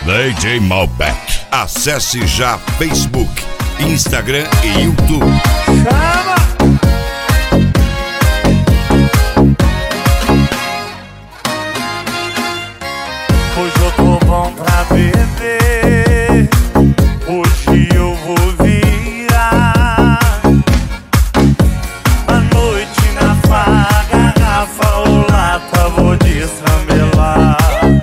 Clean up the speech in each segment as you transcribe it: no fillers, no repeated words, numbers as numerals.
DJ Malbec. Acesse já Facebook, Instagram e YouTube. Chama! Hoje eu tô bom pra beber. Hoje eu vou virar a noite na farra, garrafa ou lata, vou destrambelar.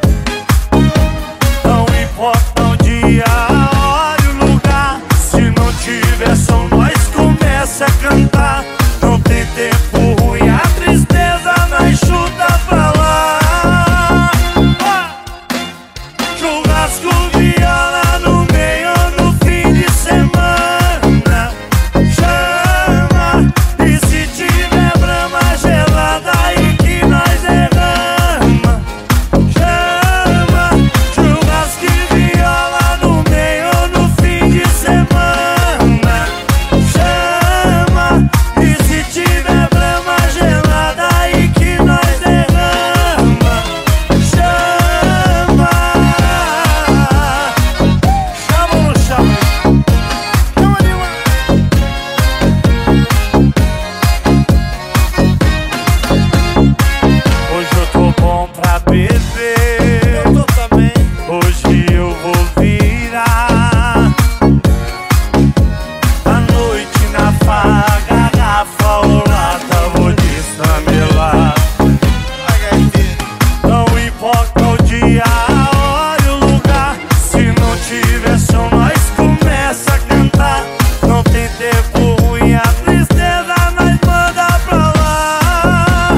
Não importa o dia, a hora e o lugar. Se não tiver som, nós começa a cantar. Não tem tempo ruim, a tristeza nós chuta pra lá. Churrasco, viola no meio no fim de semana. Chama, e se tiver brama gelada aí que nós derrama. Chama, churrasco e viola no meio no fim de semana. Chama, e se tiver brama gelada aí que nós derrama. Chama. Chama ou não chama? Chama demais. Hoje eu tô bom pra beber. Eu tô também. Hoje eu vou virar a noite na farra, garrafa ou lata, vou destrambelar. Não importa o dia, a hora e o lugar. Se não tiver som, nós começa a cantar. Não tem tempo ruim, a tristeza nós manda pra lá.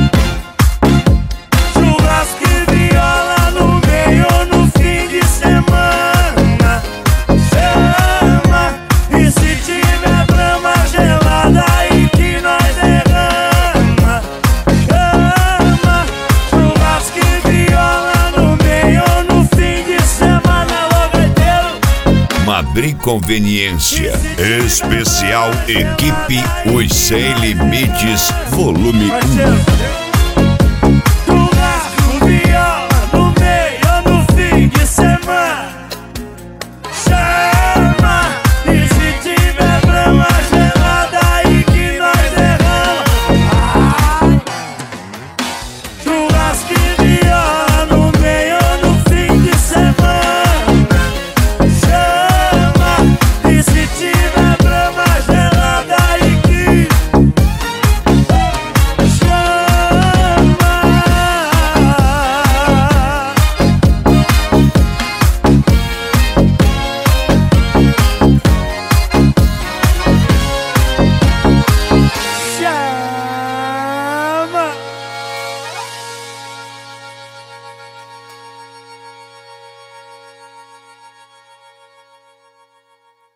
Churrasco e viola no meio no fim de semana. Chama, e se tiver brama gelada aí que nós derrama. Chama, churrasco e viola no meio no fim de semana. Alô, gaiteiro. Madrid Conveniência. Especial Equipe Os Sem Limites, volume 1. Parceiro,